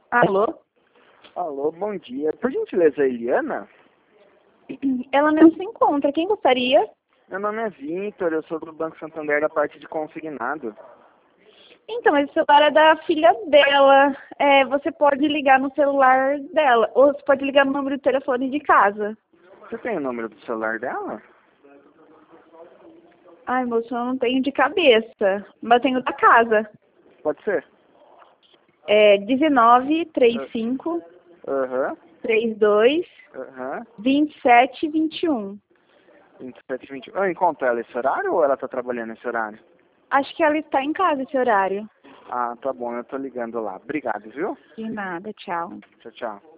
Alô? Alô, bom dia. Por gentileza, Eliana? Ela não se encontra. Quem gostaria? Meu nome é Vitor, eu sou do Banco Santander da parte de consignado. Então, esse celular é da filha dela. Você pode ligar no celular dela. Ou você pode ligar no número de telefone de casa. Você tem o número do celular dela? Ai, moço, eu não tenho de cabeça. Mas eu tenho da casa. Pode ser? É 1935 Aham, 32 aham. 27 21. 27, 20. Eu encontro ela esse horário ou ela tá trabalhando esse horário? Acho que ela está em casa esse horário. Ah, tá bom, eu tô ligando lá. Obrigado, viu? De nada, tchau. Tchau, tchau.